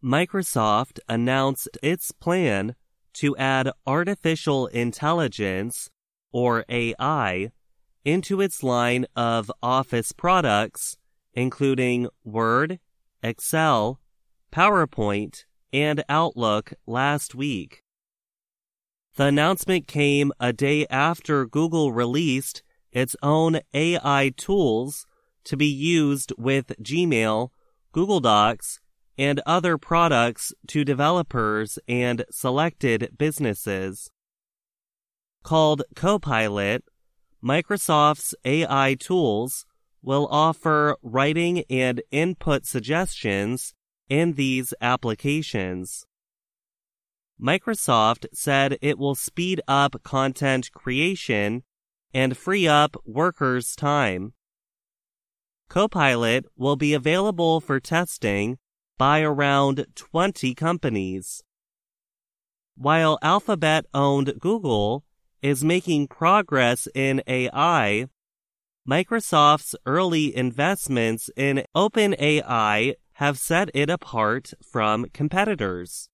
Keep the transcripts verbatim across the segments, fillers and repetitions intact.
Microsoft announced its plan to add artificial intelligence, or A I, into its line of Office products, including Word, Excel, PowerPoint, and Outlook last week. The announcement came a day after Google released its own A I tools to be used with Gmail, Google Docs, and other products to developers and selected businesses. Called Copilot, Microsoft's A I tools will offer writing and input suggestions in these applications. Microsoft said it will speed up content creation and free up workers' time. Copilot will be available for testing by around twenty companies. While Alphabet-owned Google is making progress in A I, Microsoft's early investments in OpenAI have set it apart from competitors.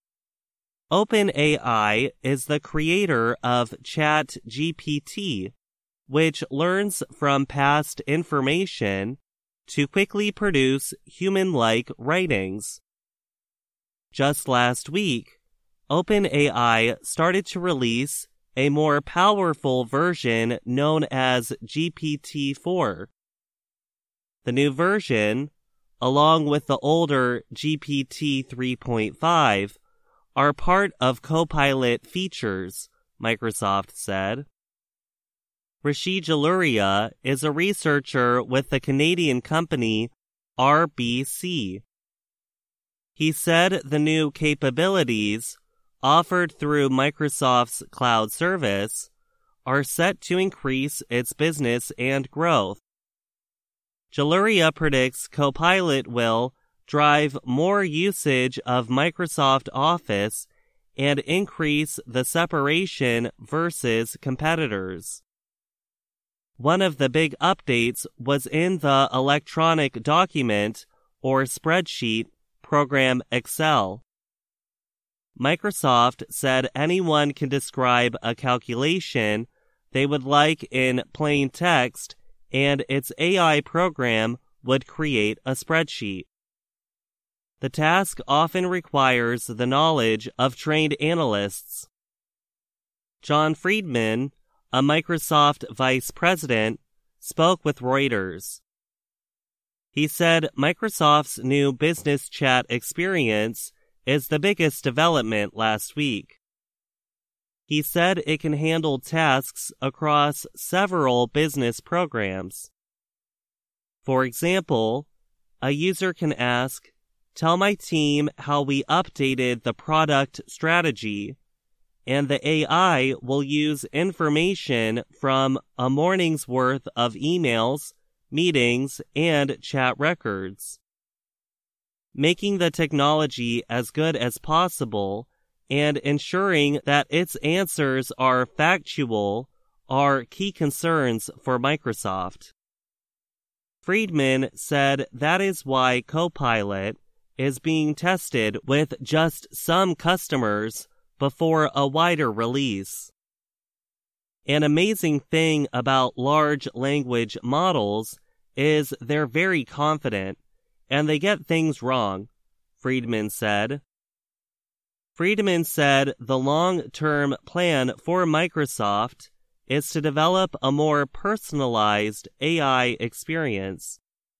OpenAI is the creator of ChatGPT, which learns from past information to quickly produce human-like writings. Just last week, OpenAI started to release a more powerful version known as G P T four. The new version, along with the older G P T three point five, are part of Copilot features, Microsoft said. Rishi Jaluria is a researcher with the Canadian company R B C. He said the new capabilities, offered through Microsoft's cloud service, are set to increase its business and growth. Jaluria predicts Copilot will drive more usage of Microsoft Office and increase the separation versus competitors. One of the big updates was in the electronic document or spreadsheet program Excel. Microsoft said anyone can describe a calculation they would like in plain text, and its A I program would create a spreadsheet. The task often requires the knowledge of trained analysts. John Friedman, a Microsoft vice president, spoke with Reuters. He said Microsoft's new business chat experience is the biggest development last week. He said it can handle tasks across several business programs. For example, a user can ask, "Tell my team how we updated the product strategy," and the A I will use information from a morning's worth of emails, meetings, and chat records. Making the technology as good as possible and ensuring that its answers are factual are key concerns for Microsoft. Friedman said that is why Copilot is being tested with just some customers before a wider release. An amazing thing about large language models is they're very confident, and they get things wrong, Friedman said. Friedman said the long-term plan for Microsoft is to develop a more personalized A I experience.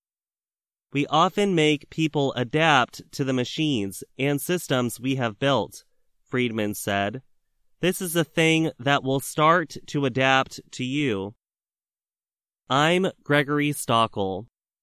We often make people adapt to the machines and systems we have built, Friedman said. This is a thing that will start to adapt to you. I'm Gregory Stockel.